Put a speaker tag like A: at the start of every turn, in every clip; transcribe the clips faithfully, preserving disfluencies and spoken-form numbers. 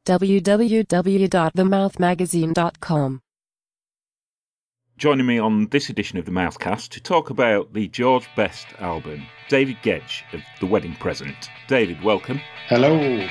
A: w w w dot the mouth magazine dot com.
B: Joining me on this edition of the Mouthcast to talk about the George Best album, David Gedge of The Wedding Present. David, welcome.
C: Hello.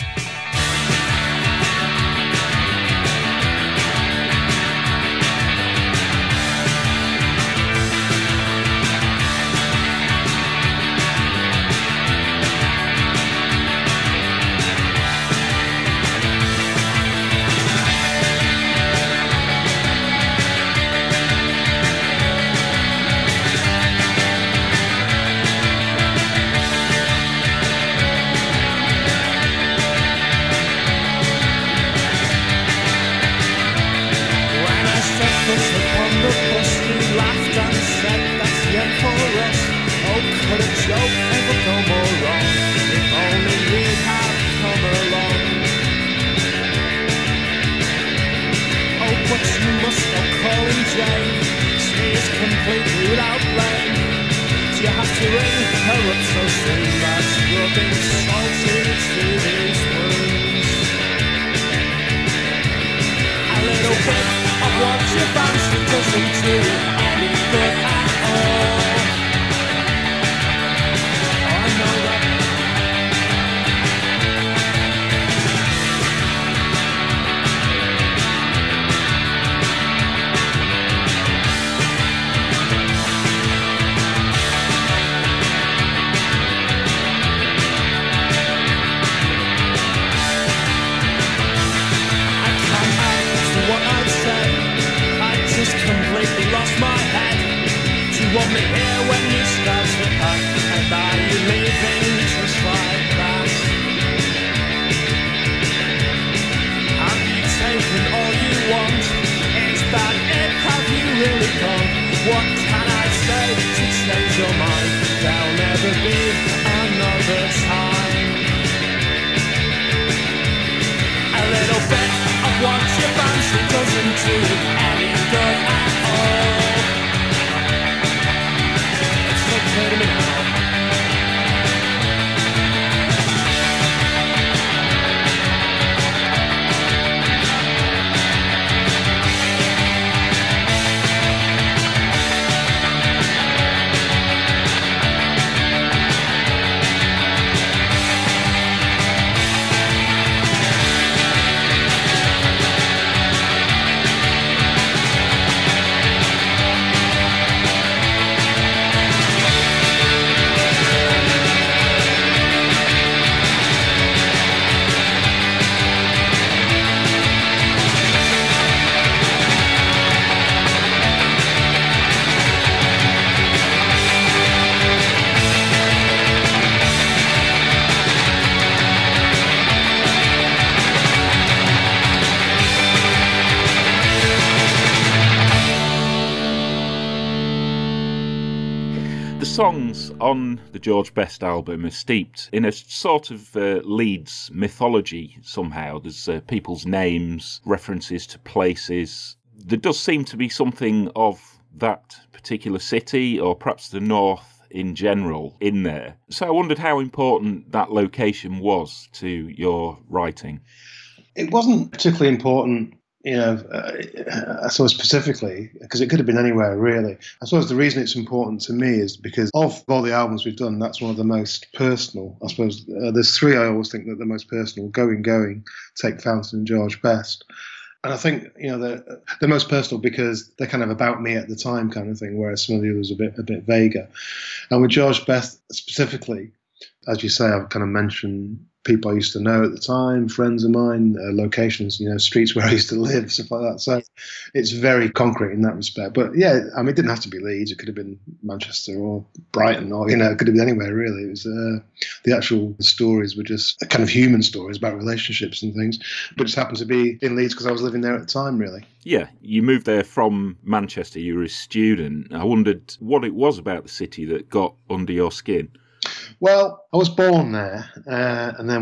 B: Songs on the George Best album are steeped in a sort of uh, Leeds mythology somehow. There's uh, people's names, references to places. There does seem to be something of that particular city, or perhaps the north in general, in there. So I wondered how important that location was to your writing.
C: It wasn't particularly important, you know, uh, I suppose specifically, because it could have been anywhere, really. I suppose the reason it's important to me is because of all the albums we've done, that's one of the most personal. I suppose uh, there's three I always think that the most personal: Going, Going, Take Fountain, and George Best. And I think, you know, they're, they're most personal because they're kind of about me at the time kind of thing, whereas some of the others are a bit, a bit vaguer. And with George Best specifically, as you say, I've kind of mentioned people I used to know at the time, friends of mine, uh, locations, you know, streets where I used to live, stuff like that. So it's very concrete in that respect. But yeah, I mean, it didn't have to be Leeds. It could have been Manchester or Brighton, or, you know, it could have been anywhere really. It was uh, the actual stories were just kind of human stories about relationships and things. But it just happened to be in Leeds because I was living there at the time, really.
B: Yeah, you moved there from Manchester. You were a student. I wondered what it was about the city that got under your skin.
C: Well, I was born there, uh, and then we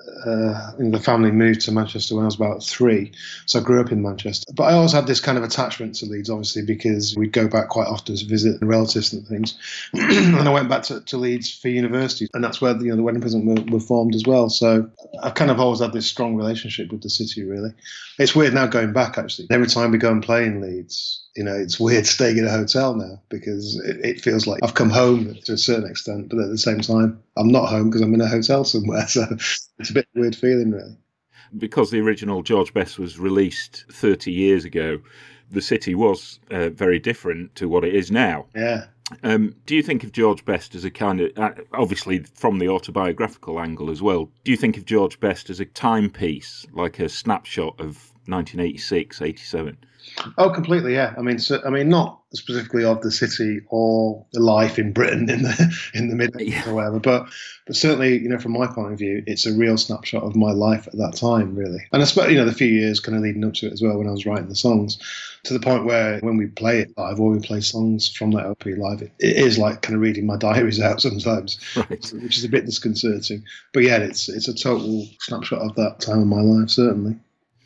C: uh, you know, the family moved to Manchester when I was about three, so I grew up in Manchester. But I always had this kind of attachment to Leeds, obviously, because we'd go back quite often to visit relatives and things. And I went back to, to Leeds for university, and that's where you know the Wedding Present were, were formed as well. So I've kind of always had this strong relationship with the city, really. It's weird now going back, actually. Every time we go and play in Leeds, you know, it's weird staying in a hotel now because it, it feels like I've come home to a certain extent, but at the same time, I'm not home because I'm in a hotel somewhere. So it's a bit weird feeling, really.
B: Because the original George Best was released thirty years ago, the city was uh, very different to what it is now.
C: Yeah.
B: Um, do you think of George Best as a kind of, uh, obviously from the autobiographical angle as well, do you think of George Best as a timepiece, like a snapshot of nineteen eighty-six, eighty-seven?
C: Oh, completely, yeah. I mean, so, I mean, not specifically of the city or the life in Britain in the in the mid
B: Yeah.
C: or whatever, but but certainly, you know, from my point of view, it's a real snapshot of my life at that time, really. And I suppose, you know, the few years kind of leading up to it as well when I was writing the songs, to the point where when we play it live or we play songs from that L P live, it, it is like kind of reading my diaries out sometimes,
B: Right.
C: which is a bit disconcerting. But yeah, it's it's a total snapshot of that time of my life, certainly.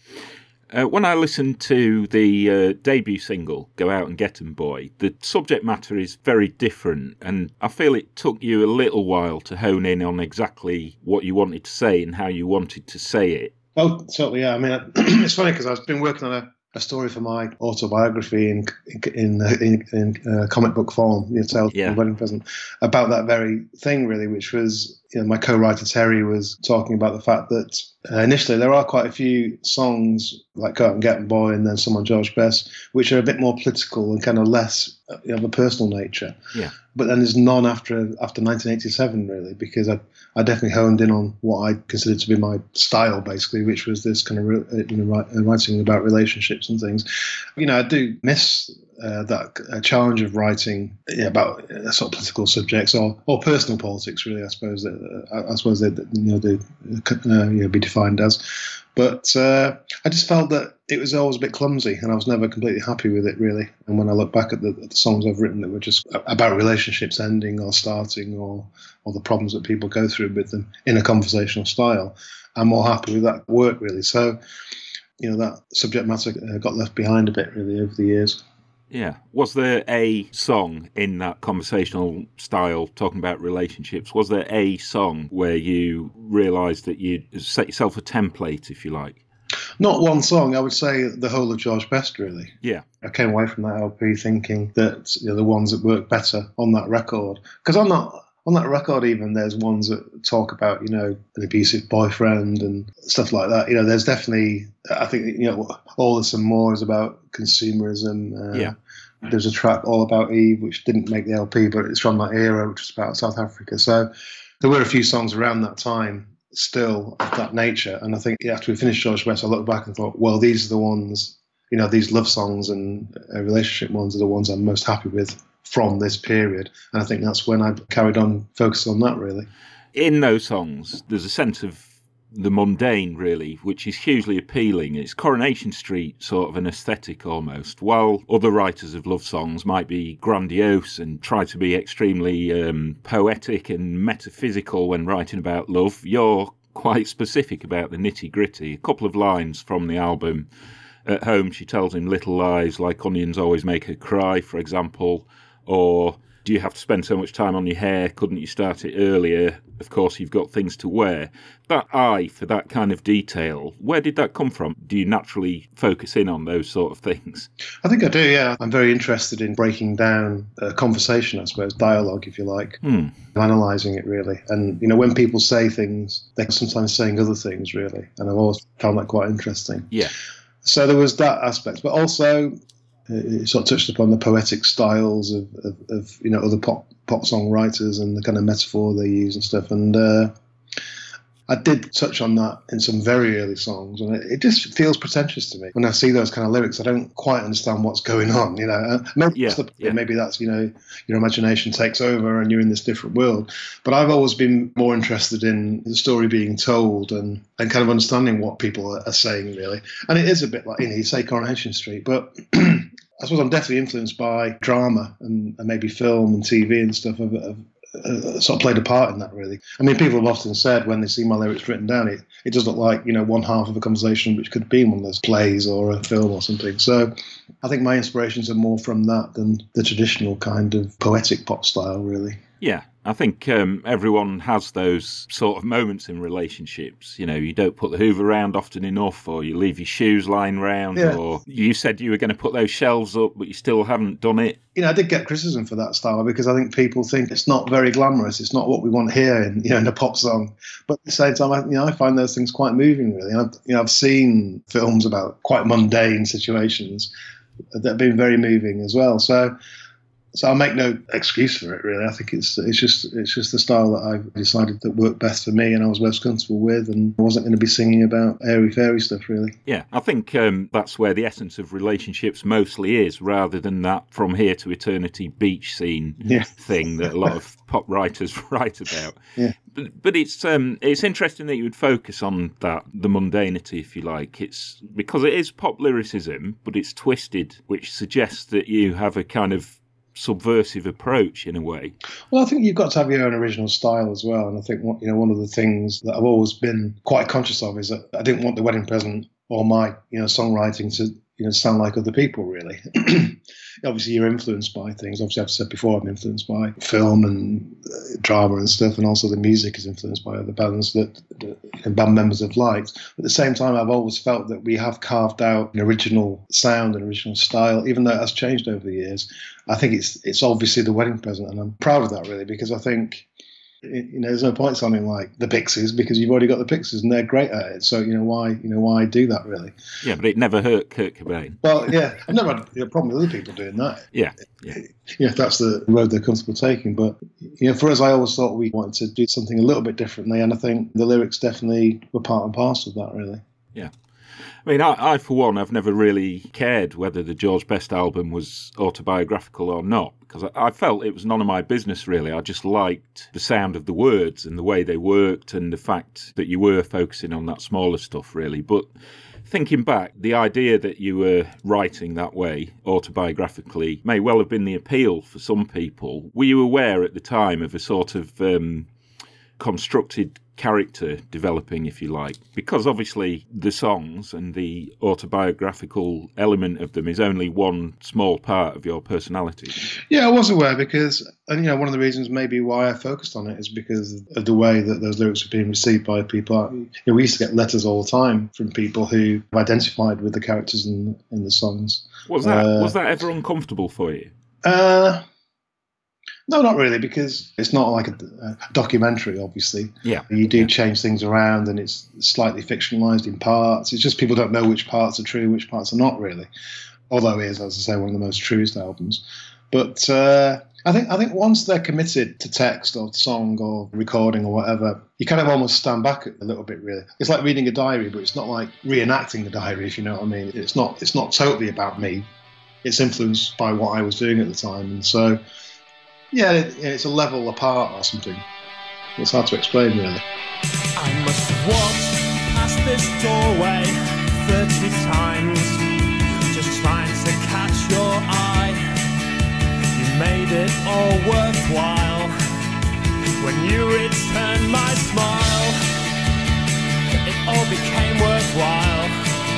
B: Uh, when I listened to the uh, debut single, Go Out and Get 'Em Boy, the subject matter is very different, and I feel it took you a little while to hone in on exactly what you wanted to say and how you wanted to say it.
C: Oh, totally, yeah. I mean, it's funny because I've been working on a, a story for my autobiography in in in, in uh, comic book form, you know, Tales
B: Yeah.
C: from the Wedding Present, about that very thing, really, which was, you know, my co-writer Terry was talking about the fact that uh, initially there are quite a few songs like Go Out and Get 'Em Boy and then some on George Best, which are a bit more political and kind of less, you know, of a personal nature.
B: Yeah.
C: But then there's none after after nineteen eighty-seven, really, because I I definitely honed in on what I considered to be my style, basically, which was this kind of, you know, writing about relationships and things. You know, I do miss uh, that uh, challenge of writing, yeah, about uh, sort of political subjects or, or personal politics, really. I suppose that uh, I suppose they, you know, they uh, you know, be defined as. But uh, I just felt that it was always a bit clumsy, and I was never completely happy with it, really. And when I look back at the, at the songs I've written that were just about relationships ending or starting, or or the problems that people go through with them in a conversational style, I'm more happy with that work, really. So, you know, that subject matter uh, got left behind a bit, really, over the years.
B: Yeah. Was there a song in that conversational style talking about relationships? Was there a song where you realised that you'd set yourself a template, if you like?
C: Not one song. I would say the whole of George Best, really.
B: Yeah.
C: I came away from that L P thinking that, you know, the ones that work better on that record. Because on that, on that record even, there's ones that talk about, you know, an abusive boyfriend and stuff like that. You know, there's definitely, I think, you know, All This and More is about consumerism. Uh,
B: Yeah.
C: There's a track all about Eve, which didn't make the L P, but it's from that era, which was about South Africa. So there were a few songs around that time still of that nature. And I think after we finished George Best, I looked back and thought, well, these are the ones, you know, these love songs and uh, relationship ones are the ones I'm most happy with from this period. And I think that's when I carried on focusing on that, really.
B: In those songs, there's a sense of the mundane, really, which is hugely appealing. It's Coronation Street sort of an aesthetic almost, while other writers of love songs might be grandiose and try to be extremely um, poetic and metaphysical when writing about love. You're quite specific about the nitty-gritty. A couple of lines from the album. At home, she tells him little lies like onions always make her cry, for example, or do you have to spend so much time on your hair? Couldn't you start it earlier? Of course, you've got things to wear. That eye for that kind of detail, where did that come from? Do you naturally focus in on those sort of things?
C: I think I do, yeah. I'm very interested in breaking down a conversation, I suppose, dialogue, if you like,
B: Hmm.
C: analysing it, really. And, you know, when people say things, they're sometimes saying other things, really. And I've always found that quite interesting.
B: Yeah.
C: So there was that aspect. But also, it sort of touched upon the poetic styles of, of, of you know, other pop pop songwriters and the kind of metaphor they use and stuff. And uh, I did touch on that in some very early songs, and it, it just feels pretentious to me when I see those kind of lyrics. I don't quite understand what's going on, you know. Uh, maybe,
B: Yeah,
C: that's the,
B: yeah.
C: maybe that's, you know, your imagination takes over and you're in this different world. But I've always been more interested in the story being told and, and kind of understanding what people are, are saying, really. And it is a bit like, you know, you say Coronation Street, but I suppose I'm definitely influenced by drama and, and maybe film and T V and stuff of, of uh, sort of played a part in that, really. I mean, people have often said when they see my lyrics written down, it, it does look like, you know, one half of a conversation which could be in one of those plays or a film or something. So I think my inspirations are more from that than the traditional kind of poetic pop style, really.
B: Yeah, I think um, everyone has those sort of moments in relationships. You know, you don't put the hoover round often enough, or you leave your shoes lying round,
C: Yeah.
B: or you said you were going to put those shelves up, but you still haven't done it.
C: You know, I did get criticism for that style because I think people think it's not very glamorous. It's not what we want here in, you know, in a pop song. But at the same time, I, you know, I find those things quite moving, really. And I've, you know, I've seen films about quite mundane situations that have been very moving as well. So. So I make no excuse for it, really. I think it's it's just it's just the style that I decided that worked best for me and I was most comfortable with, and I wasn't going to be singing about airy fairy stuff, really.
B: Yeah, I think um, that's where the essence of relationships mostly is, rather than that from here to eternity beach scene
C: Yeah.
B: thing that a lot of pop writers write about.
C: Yeah.
B: But, but it's um, it's interesting that you would focus on that, the mundanity, if you like. It's because it is pop lyricism, but it's twisted, which suggests that you have a kind of subversive approach in a way.
C: Well, I think you've got to have your own original style as well. And I think you know one of the things that I've always been quite conscious of is that I didn't want the wedding present or my you know songwriting to you know sound like other people, really. Obviously, you're influenced by things. Obviously, I've said before, I'm influenced by film and uh, drama and stuff, and also the music is influenced by other bands that, that you know, band members have liked. But at the same time, I've always felt that we have carved out an original sound and original style, even though it has changed over the years. I think it's it's obviously the wedding present, and I'm proud of that, really, because I think you know there's no point sounding like the Pixies because you've already got the Pixies and they're great at it. So you know why you know why do that, really?
B: Yeah, but it never hurt Kurt Cobain.
C: Well, yeah, I've never had a problem with other people doing that.
B: Yeah, yeah.
C: Yeah, if that's the road they're comfortable taking. But you know, for us, I always thought we wanted to do something a little bit differently, and I think the lyrics definitely were part and parcel of that, really.
B: Yeah. I mean, I, I, for one, I've never really cared whether the George Best album was autobiographical or not, because I, I felt it was none of my business, really. I just liked the sound of the words and the way they worked and the fact that you were focusing on that smaller stuff, really. But thinking back, the idea that you were writing that way, autobiographically, may well have been the appeal for some people. Were you aware at the time of a sort of um, constructed character developing, if you like? Because obviously the songs and the autobiographical element of them is only one small part of your personality.
C: Yeah, I was aware because, and you know, one of the reasons maybe why I focused on it is because of the way that those lyrics were being received by people. You know, we used to get letters all the time from people who identified with the characters in, in the songs.
B: Was that
C: uh,
B: was that ever uncomfortable for you?
C: Uh, No, not really, because it's not like a, a documentary, obviously.
B: Yeah.
C: You do
B: yeah.
C: change things around and it's slightly fictionalised in parts. It's just people don't know which parts are true, which parts are not, really. Although it is, as I say, one of the most truest albums. But uh, I think I think once they're committed to text or song or recording or whatever, you kind of almost stand back a little bit, really. It's like reading a diary, but it's not like reenacting the diary, if you know what I mean. It's not, it's not totally about me. It's influenced by what I was doing at the time. And so... yeah, it, it's a level apart or something. It's hard to explain, really.
D: I must have walked past this doorway thirty times, just trying to catch your eye. You made it all worthwhile when you returned my smile. It all became worthwhile.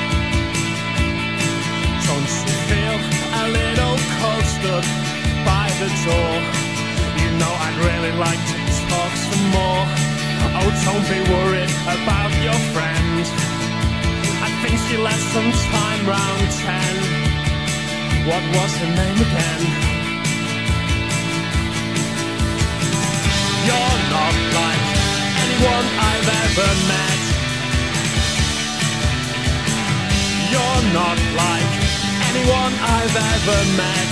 D: Don't you feel a little cold stuck by the door? You know I'd really like to talk some more. Oh, don't be worried about your friend. I think she left some time round ten. What was her name again? You're not like anyone I've ever met. You're not like anyone I've ever met.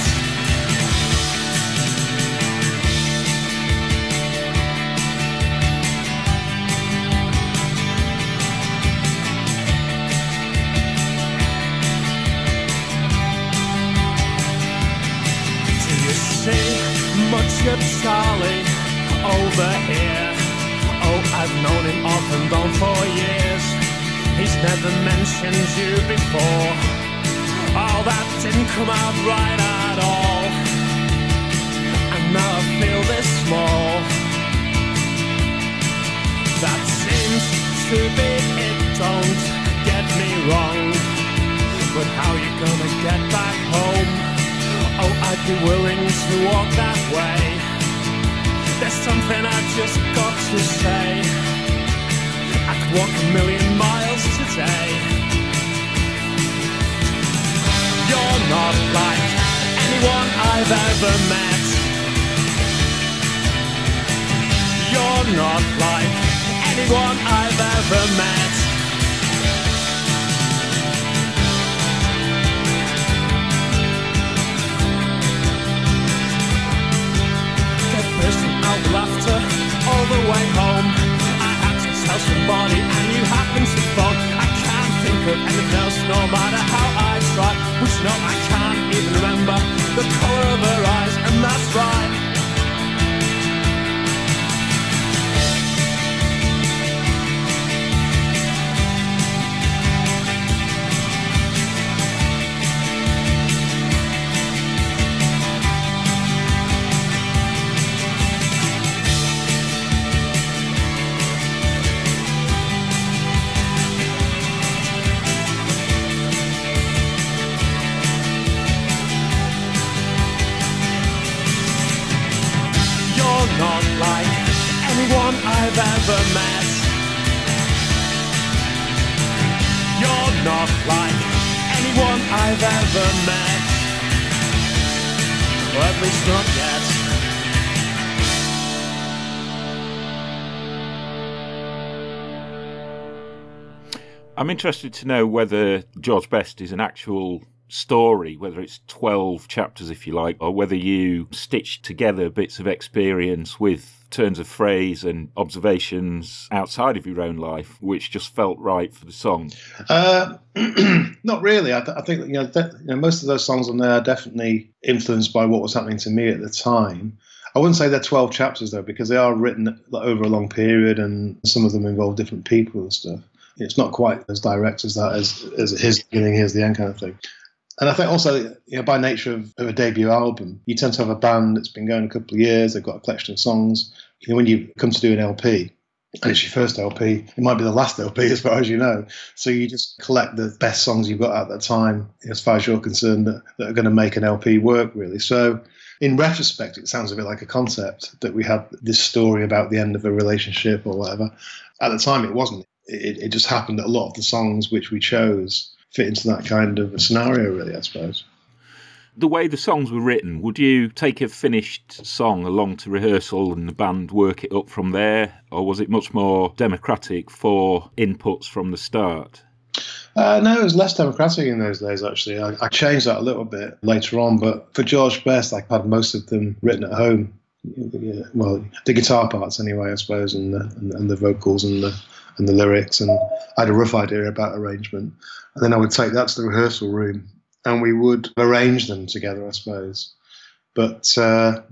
D: Much of Charlie over here. Oh, I've known him off and on for years. He's never mentioned you before. Oh, that didn't come out right at all. And now I feel this small. That seems to be it, don't get me wrong. But how you gonna get back home? Oh, I'd be willing to walk that way. There's something I just got to say. I could walk a million miles today. You're not like anyone I've ever met. You're not like anyone I've ever met. Get bursting out with laughter all the way home. I had to tell somebody and you happened to phone. I can't think of anything else no matter how I try. Which no, I can't even remember the colour of her eyes, and that's right. Not like anyone I've ever met. You're not like anyone I've ever met. Or at least not yet.
B: I'm interested to know whether George Best is an actual story, whether it's twelve chapters, if you like, or whether you stitched together bits of experience with turns of phrase and observations outside of your own life, which just felt right for the song.
C: Uh, not really. I, th- I think you know, de- you know, most of those songs on there are definitely influenced by what was happening to me at the time. I wouldn't say they're twelve chapters, though, because they are written over a long period and some of them involve different people and stuff. It's not quite as direct as that, as, as here's the beginning, here's the end kind of thing. And I think also, you know, by nature of, of a debut album, you tend to have a band that's been going a couple of years, they've got a collection of songs. You know, when you come to do an L P, and it's your first L P, it might be the last L P as far as you know. So you just collect the best songs you've got at that time, as far as you're concerned, that, that are going to make an L P work, really. So in retrospect, it sounds a bit like a concept that we had this story about the end of a relationship or whatever. At the time, it wasn't. It, it just happened that a lot of the songs which we chose fit into that kind of a scenario, really, I suppose.
B: The way the songs were written, would you take a finished song along to rehearsal and the band work it up from there? Or was it much more democratic for inputs from the start?
C: Uh, no, it was less democratic in those days, actually. I, I changed that a little bit later on, but for George Best, I had most of them written at home. Well, the guitar parts anyway, I suppose, and the, and, and the vocals and the and the lyrics, and I had a rough idea about arrangement. And then I would take that to the rehearsal room and we would arrange them together, I suppose. But uh,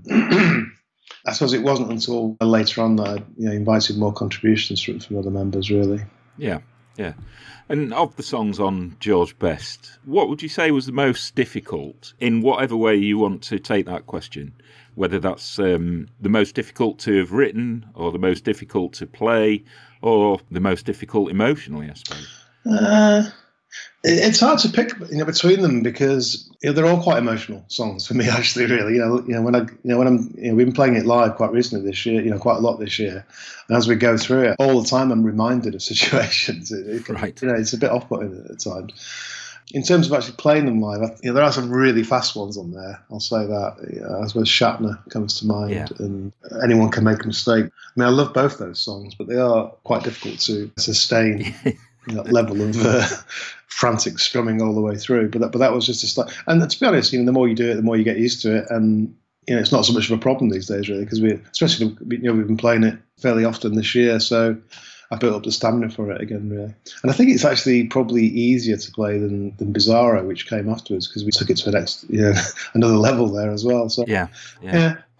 C: I suppose it wasn't until later on that I you know, invited more contributions from, from other members, really.
B: Yeah, yeah. And of the songs on George Best, what would you say was the most difficult, in whatever way you want to take that question? Whether that's um, the most difficult to have written, or the most difficult to play, or the most difficult emotionally, I suppose.
C: Uh, it's hard to pick, you know, between them because you know, they're all quite emotional songs for me, actually. Really, you know, you know when I, you know, when I'm, you know, we've been playing it live quite recently this year, you know, quite a lot this year, and as we go through it, all the time I'm reminded of situations. It, it,
B: right.
C: You know, it's a bit off-putting at times. In terms of actually playing them live, you know, there are some really fast ones on there. I'll say that. You know, I suppose Shatner comes to mind,
B: yeah.
C: and Anyone Can Make a Mistake. I mean, I love both those songs, but they are quite difficult to sustain you know, that level of uh, frantic strumming all the way through. But that, but that was just a start. And to be honest, you know, the more you do it, the more you get used to it, and you know, it's not so much of a problem these days, really, because we, especially, you know, we've been playing it fairly often this year, so I built up the stamina for it again, really. And I think it's actually probably easier to play than, than Bizarro, which came afterwards, because we took it to the next, you know, another level there as well. So
B: yeah, yeah.
C: yeah.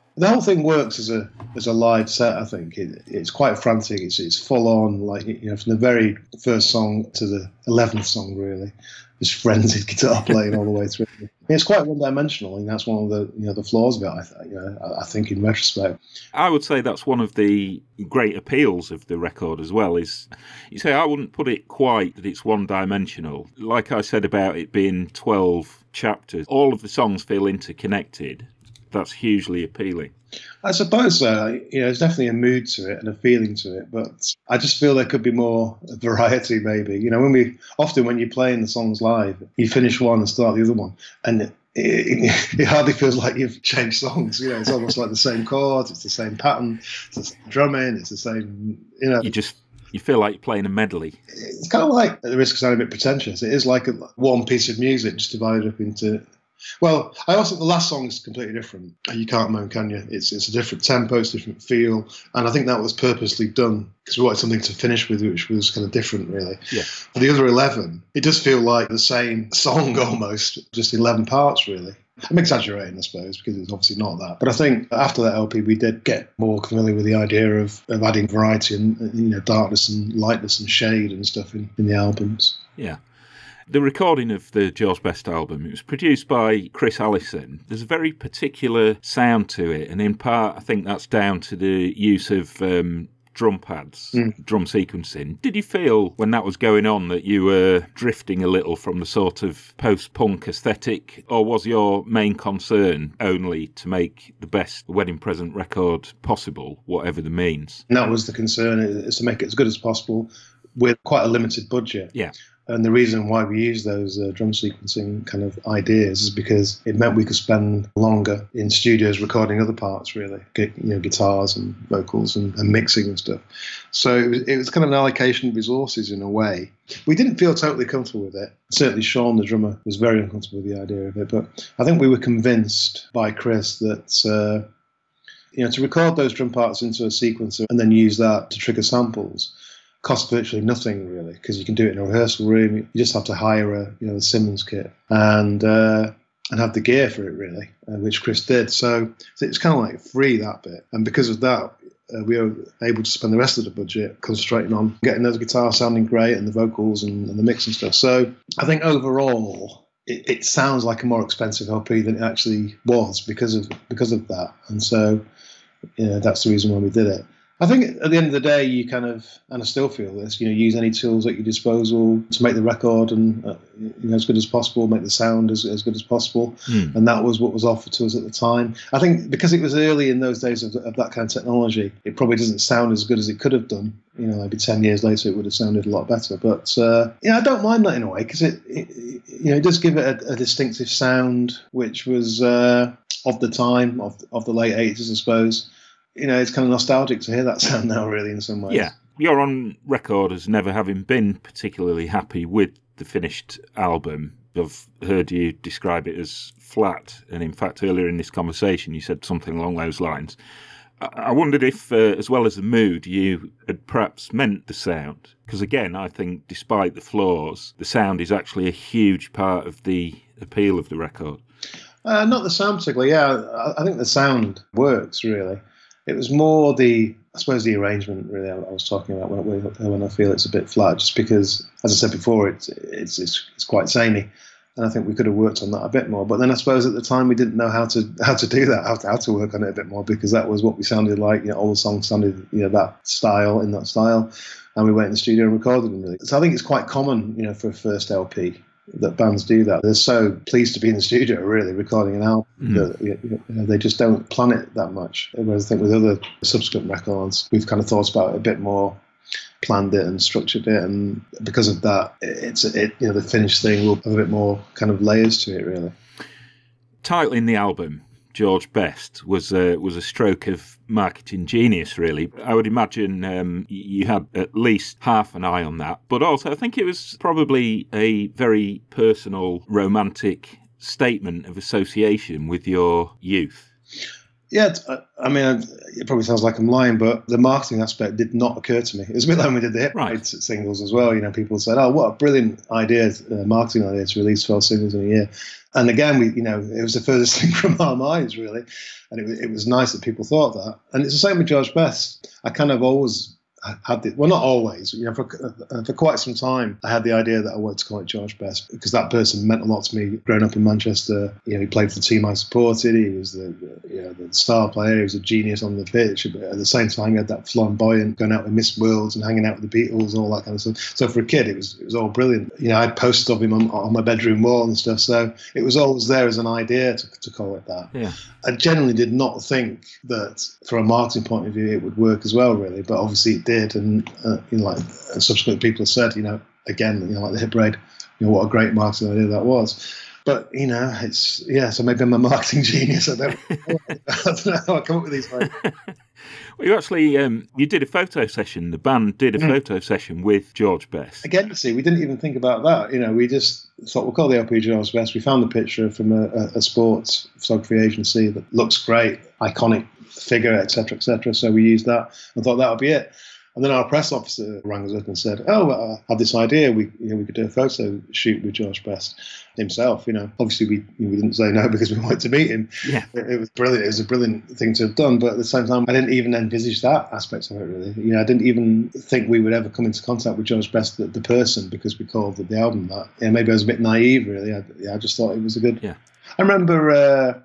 C: The whole thing works as a as a live set. I think it, it's quite frantic. It's it's full on, like you know, from the very first song to the eleventh song, really. This frenzied guitar playing all the way through. It's quite one dimensional, and that's one of the you know the flaws of it. I, th- you know, I think in retrospect,
B: I would say that's one of the great appeals of the record as well. Is you say I wouldn't put it quite that it's one dimensional. Like I said about it being twelve chapters, all of the songs feel interconnected. That's hugely appealing.
C: I suppose so. You know, there's definitely a mood to it and a feeling to it, but I just feel there could be more variety, maybe. You know, when we often when you're playing the songs live, you finish one and start the other one, and it, it, it hardly feels like you've changed songs. You know, it's almost like the same chords, it's the same pattern, it's the same drumming, it's the same. You know,
B: you just you feel like you're playing a medley.
C: It's kind of like, at the risk of sounding a bit pretentious, it is like a, one piece of music just divided up into. Well, I also think the last song is completely different. You Can't Moan, Can You? It's it's a different tempo, it's a different feel, and I think that was purposely done because we wanted something to finish with, which was kind of different, really.
B: Yeah.
C: For the other eleven, it does feel like the same song almost, just eleven parts, really. I'm exaggerating, I suppose, because it's obviously not that. But I think after that L P, we did get more familiar with the idea of, of adding variety and you know darkness and lightness and shade and stuff in, in the albums.
B: Yeah. The recording of the George Best album, it was produced by Chris Allison. There's a very particular sound to it, and in part, I think that's down to the use of um, drum pads, mm. drum sequencing. Did you feel when that was going on that you were drifting a little from the sort of post-punk aesthetic, or was your main concern only to make the best wedding present record possible, whatever the means?
C: And that was the concern, is to make it as good as possible with quite a limited budget.
B: Yeah.
C: And the reason why we use those uh, drum sequencing kind of ideas is because it meant we could spend longer in studios recording other parts, really, Get, you know, guitars and vocals and, and mixing and stuff. So it was, it was kind of an allocation of resources in a way. We didn't feel totally comfortable with it. Certainly Sean, the drummer, was very uncomfortable with the idea of it. But I think we were convinced by Chris that, uh, you know, to record those drum parts into a sequencer and then use that to trigger samples costs virtually nothing, really, because you can do it in a rehearsal room. You just have to hire a, you know, the Simmons kit and uh, and have the gear for it, really, uh, which Chris did. So, so it's kind of like free, that bit. And because of that, uh, we were able to spend the rest of the budget concentrating on getting those guitars sounding great and the vocals and, and the mix and stuff. So I think overall, it, it sounds like a more expensive L P than it actually was because of because of that. And so, you know, that's the reason why we did it. I think at the end of the day, you kind of, and I still feel this, you know, use any tools at your disposal to make the record and uh, you know, as good as possible, make the sound as, as good as possible. Mm. And that was what was offered to us at the time. I think because it was early in those days of, of that kind of technology, it probably doesn't sound as good as it could have done. You know, maybe ten years later, it would have sounded a lot better. But, uh, yeah, I don't mind that in a way because it, it, you know, it does give it a, a distinctive sound, which was uh, of the time, of, of the late eighties, I suppose. You know, it's kind of nostalgic to hear that sound now, really, in some ways.
B: Yeah. You're on record as never having been particularly happy with the finished album. I've heard you describe it as flat, and in fact, earlier in this conversation, you said something along those lines. I wondered if, uh, as well as the mood, you had perhaps meant the sound. Because again, I think, despite the flaws, the sound is actually a huge part of the appeal of the record.
C: Uh, not the sound particularly, yeah. I think the sound works, really. It was more the, I suppose, the arrangement, really, I was talking about when, when I feel it's a bit flat, just because, as I said before, it's, it's it's it's quite samey, and I think we could have worked on that a bit more. But then I suppose at the time we didn't know how to how to do that, how to, how to work on it a bit more, because that was what we sounded like. You know, all the songs sounded, you know, that style, in that style, and we went in the studio and recorded them. Really. So I think it's quite common, you know, for a first L P, that bands do that. They're so pleased to be in the studio, really, recording an album, mm. that you know, they just don't plan it that much. Whereas I think with other subsequent records, we've kind of thought about it a bit more, planned it and structured it, and because of that, it's it you know the finished thing will have a bit more kind of layers to it, really.
B: Titling the album George Best was a, was a stroke of marketing genius, really. I would imagine um, you had at least half an eye on that. But also, I think it was probably a very personal, romantic statement of association with your youth.
C: Yeah, I mean, it probably sounds like I'm lying, but the marketing aspect did not occur to me. It was a bit like when we did the hit
B: Right.
C: parade singles as well. You know, people said, "Oh, what a brilliant idea, uh, marketing idea to release twelve singles in a year." And again, we, you know, it was the furthest thing from our minds, really. And it was, it was nice that people thought that. And it's the same with George Best. I kind of always had the, well, not always, you know, for, uh, for quite some time, I had the idea that I wanted to call it George Best because that person meant a lot to me. Growing up in Manchester, you know, he played for the team I supported. He was the, the you know, the star player. He was a genius on the pitch. But at the same time, he had that flamboyant, going out with Miss Worlds and hanging out with the Beatles and all that kind of stuff. So for a kid, it was it was all brilliant. You know, I had posters of him on, on my bedroom wall and stuff. So it was always there as an idea to, to call it that.
B: Yeah.
C: I generally did not think that, from a marketing point of view, it would work as well, really. But obviously, it did, and uh, you know, like and subsequent people have said, you know, again, you know, like the hit parade, you know, what a great marketing idea that was. But you know, it's yeah. So maybe I'm a marketing genius. I don't, I don't know how I come up with these words.
B: Well, you actually um, you did a photo session. The band did a mm. photo session with George Best.
C: Again, see, we didn't even think about that. You know, we just thought we'll call the L P George Best. We found the picture from a, a, a sports photography agency that looks great, iconic figure, et cetera, et cetera. So we used that and thought that would be it. And then our press officer rang us up and said, "Oh, I had this idea. We, you know, we could do a photo shoot with George Best himself." You know, obviously we we didn't say no because we wanted to meet him.
B: Yeah,
C: it, it was brilliant. It was a brilliant thing to have done. But at the same time, I didn't even envisage that aspect of it. Really, you know, I didn't even think we would ever come into contact with George Best, the, the person, because we called the, the album that. Yeah, maybe I was a bit naive. Really, I, yeah, I just thought it was a good.
B: Yeah,
C: I remember. Uh,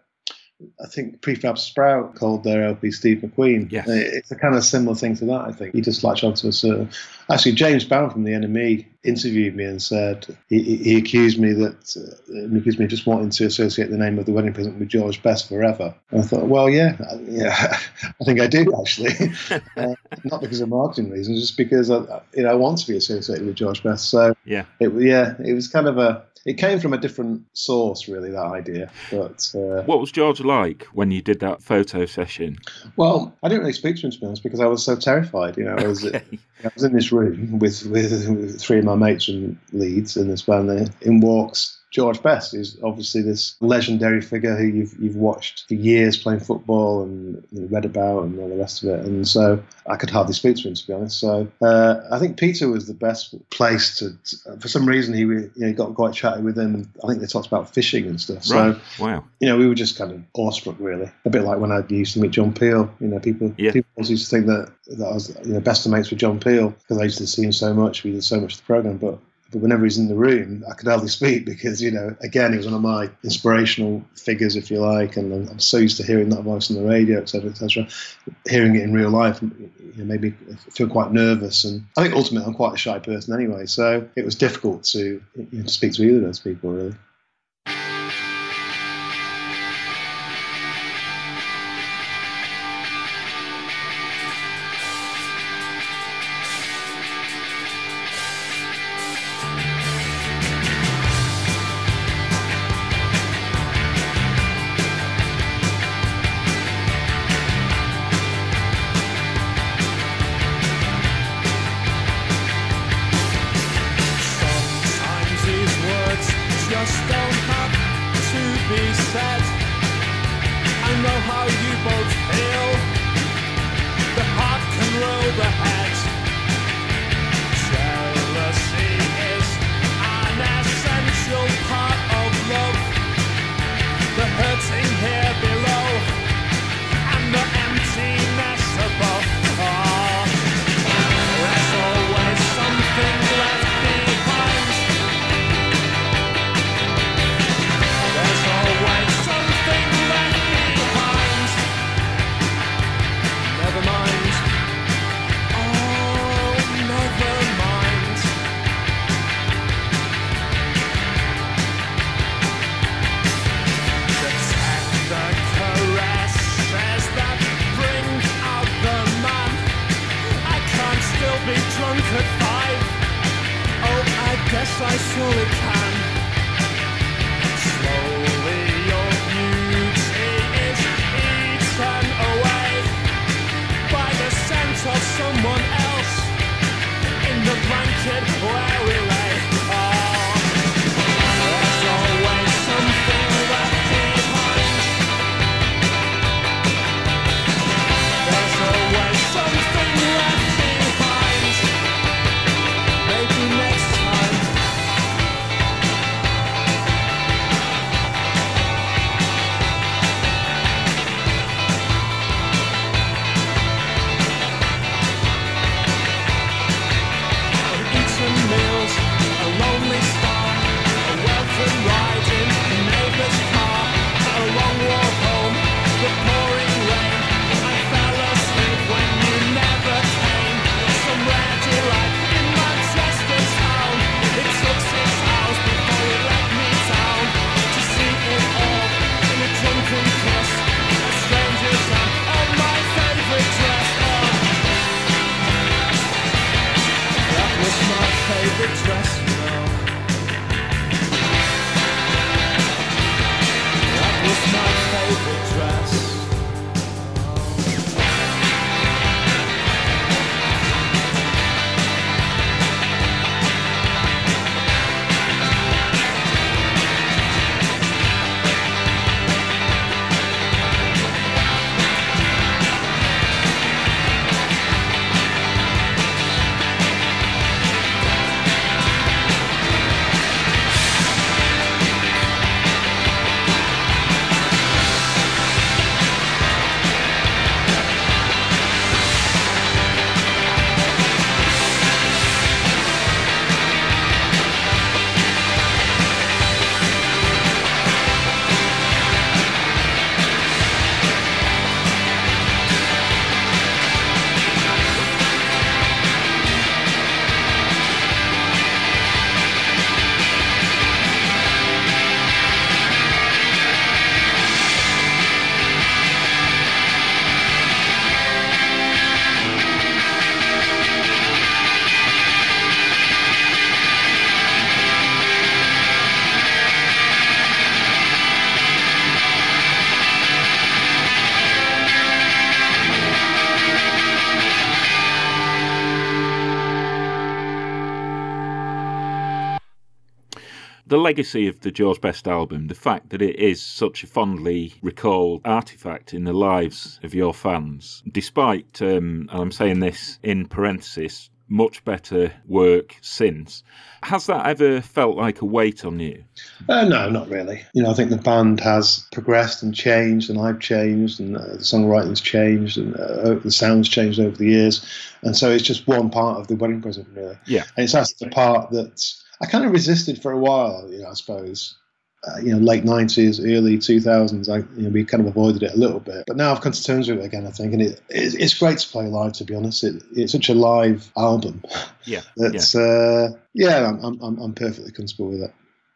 C: I think Prefab Sprout called their L P Steve McQueen.
B: Yes.
C: It's a kind of similar thing to that, I think. He just latched onto a certain... Actually, James Bound from the N M E interviewed me and said he, he accused me that uh, he accused me of just wanting to associate the name of the wedding present with George Best forever. And I thought, well, yeah, yeah, I think I do actually. uh, not because of marketing reasons, just because I, you know, I want to be associated with George Best. So
B: yeah,
C: it, yeah, it was kind of a. It came from a different source, really, that idea. But uh,
B: what was George like when you did that photo session?
C: Well, I didn't really speak to him, to be honest, because I was so terrified. You know, I was, okay. I was in this room with, with, with three of my mates from Leeds in this band. There, in walks George Best, who's obviously this legendary figure who you've you've watched for years playing football and you know, read about and all the rest of it. And so I could hardly speak to him, to be honest. So uh, I think Peter was the best place to, to for some reason, he you know, got quite chatty with him. And I think they talked about fishing and stuff.
B: Right.
C: So,
B: wow.
C: You know, we were just kind of awestruck, really. A bit like when I used to meet John Peel. You know, people, yeah. people used to think that, that I was you know, best of mates with John Peel because I used to see him so much. We did so much of the programme. But But whenever he's in the room, I could hardly speak because, you know, again, he was one of my inspirational figures, if you like, and I'm so used to hearing that voice on the radio, et cetera, et cetera. Hearing it in real life you know, made me feel quite nervous. And I think ultimately I'm quite a shy person anyway, so it was difficult to, you know, to speak to either of those people, really.
B: the legacy of the George Best album, the fact that it is such a fondly recalled artefact in the lives of your fans, despite, um, and I'm saying this in parenthesis, much better work since. Has that ever felt like a weight on you?
C: Uh, no, not really. You know, I think the band has progressed and changed, and I've changed, and uh, the songwriting's changed, and uh, the sound's changed over the years. And so it's just one part of the wedding present, really.
B: Yeah.
C: And it's that's the part that I kind of resisted for a while, you know, I suppose. Uh, you know, late nineties, early two thousands, I, you know, we kind of avoided it a little bit. But now I've come to terms with it again, I think, and it, it it's great to play live, to be honest. It, it's such a live album.
B: Yeah.
C: That's,
B: yeah,
C: uh, yeah I'm, I'm, I'm perfectly comfortable with it.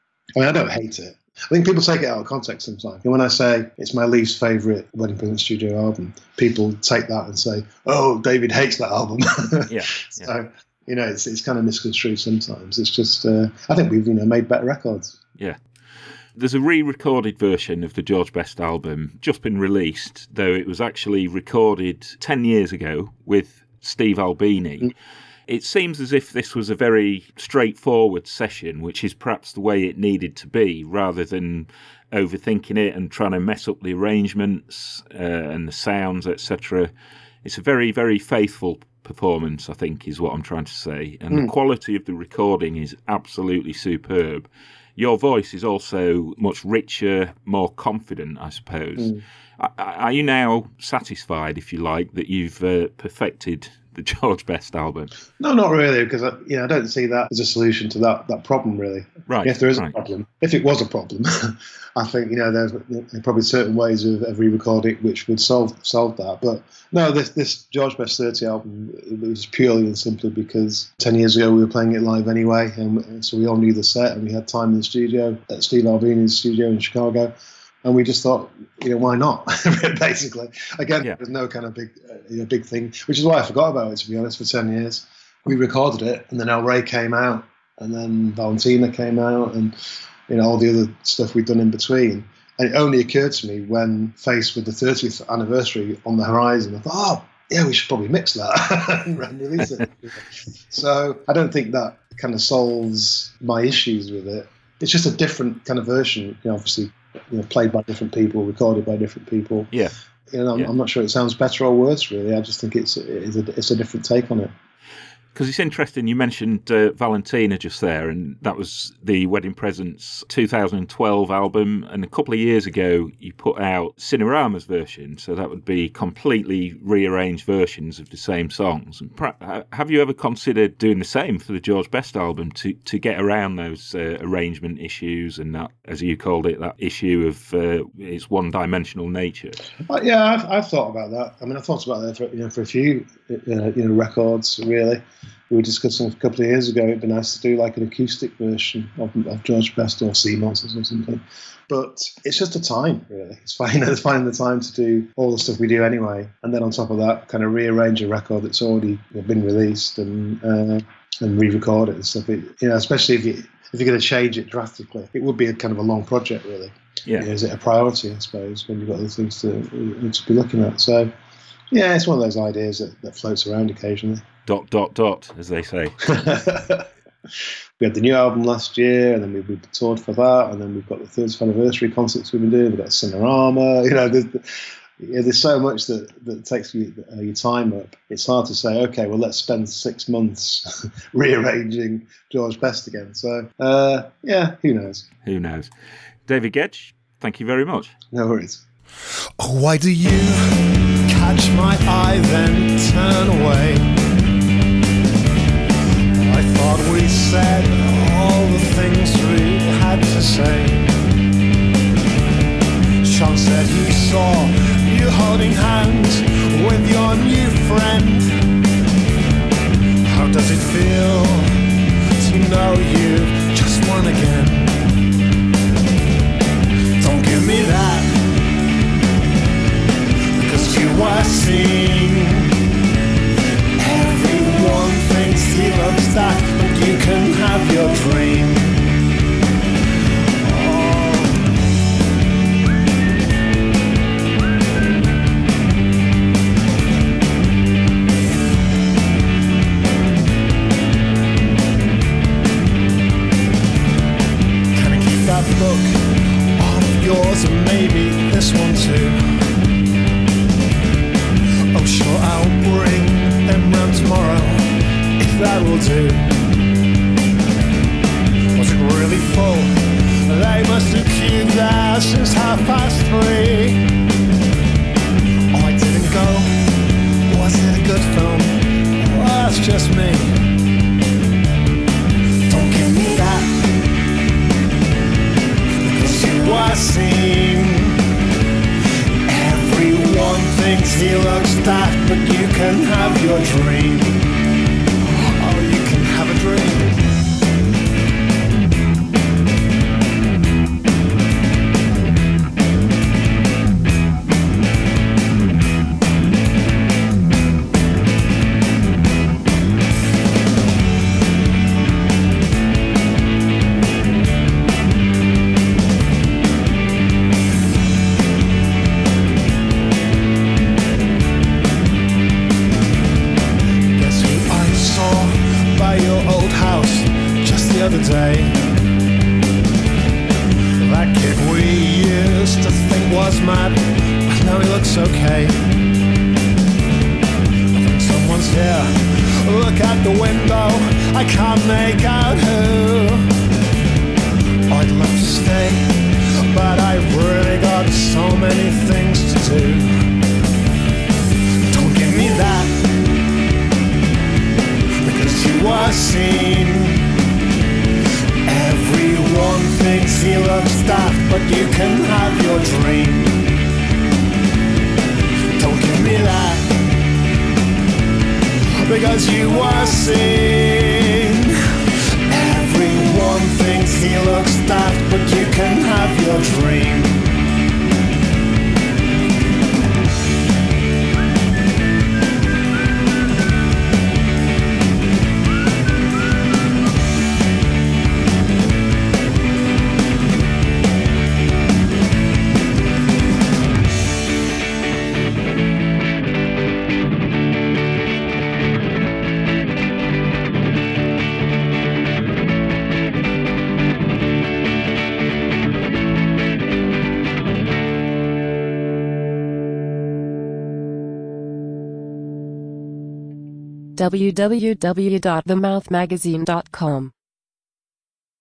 C: I mean, I don't hate it. I think people take it out of context sometimes. And when I say it's my least favourite Wedding Present studio album, people take that and say, oh, David hates that album.
B: yeah.
C: So,
B: yeah.
C: you know, it's it's kind of misconstrued sometimes. It's just, uh, I think we've, you know, made better records.
B: Yeah. There's a re-recorded version of the George Best album just been released, though it was actually recorded ten years ago with Steve Albini. Mm. It seems as if this was a very straightforward session, which is perhaps the way it needed to be, rather than overthinking it and trying to mess up the arrangements uh, and the sounds, et cetera. It's a very, very faithful performance, I think, is what I'm trying to say. And mm. the quality of the recording is absolutely superb. Your voice is also much richer, more confident, I suppose. Mm. Are you now satisfied, if you like, that you've uh, perfected the George Best album? No, not really, because I, you know, I don't see that as a solution to that, that problem, really. Right.
C: If there is
B: right.
C: a problem, if it was a problem, I think, you know, there's probably certain ways of, of re-recording which would solve solve that. But no, this this George Best thirty album, it was purely and simply because ten years ago we were playing it live anyway, and, and so we all knew the set, and we had time in the studio at Steve Albini's studio in Chicago. And we just thought, you know, why not? Basically, again, yeah. There's no kind of big, uh, you know, big thing, which is why I forgot about it. To be honest, for ten years, we recorded it, and then El Rey came out, and then Valentina came out, and you know, all the other stuff we'd done in between. And it only occurred to me when faced with the thirtieth anniversary on the horizon, I thought, oh, yeah, we should probably mix that and release it. So I don't think that kind of solves my issues with it. It's just a different kind of version, you know, obviously. You know, played by different people, recorded by different people.
B: Yeah,
C: you know, I'm,
B: yeah.
C: I'm not sure it sounds better or worse. Really, I just think it's it's a, it's a different take on it.
B: Because it's interesting, you mentioned uh, Valentina just there, and that was the Wedding Presents two thousand twelve album, and a couple of years ago you put out Cinerama's version, so that would be completely rearranged versions of the same songs. And pra- have you ever considered doing the same for the George Best album to, to get around those uh, arrangement issues and that, as you called it, that issue of uh, its one-dimensional nature?
C: Uh, yeah, I've, I've thought about that. I mean, I thought about that for, you know, for a few uh, you know, records, really. We were discussing a couple of years ago, it'd be nice to do like an acoustic version of, of George Best or Sea Monsters or something. But it's just a time, really. It's finding, it's finding the time to do all the stuff we do anyway. And then on top of that, kind of rearrange a record that's already been released and uh, and re-record it and stuff. It, you know, especially if, you, if you're going to change it drastically, it would be a kind of a long project, really.
B: Yeah.
C: You know, is it a priority, I suppose, when you've got other things to, to be looking at? So, yeah, it's one of those ideas that, that floats around occasionally.
B: Dot, dot, dot, as they say.
C: We had the new album last year, and then we, we toured for that, and then we've got the thirtieth anniversary concerts we've been doing. We've got Cinerama. You know, there's, yeah, there's so much that, that takes you, uh, your time up. It's hard to say, okay, well, let's spend six months rearranging George Best again. So, uh, yeah, who knows?
B: Who knows? David Gedge, thank you very much.
C: No worries.
D: Oh, why do you catch my eye, then turn away? I thought we said all the things we had to say. Sean said he saw you holding hands with your new friend. How does it feel to know you just won again? Don't give me that, because you were seen. Everyone thinks he looks that, but you can have your dream. that book of yours and maybe this one too. Oh sure, I'll bring them round tomorrow, if that will do. Was it really full? They must have queued there since half past three. Oh, I didn't go. Was it a good film? Well, that's just me. Don't give me that, because you are seen. Everyone thinks he looks daft, but you can have your dream. Oh, you can have a dream. The other day, that kid we used to think was mad, but now he looks okay. I think someone's here. Look out the window, I can't make out who. I'd love to stay, but I've really got so many things to do. Don't give me that, because you are seen. Everyone thinks he looks daft, but you can have your dream. Don't give me that, because you are seen. Everyone thinks he looks daft, but you can have your dream.
A: w w w dot the mouth magazine dot com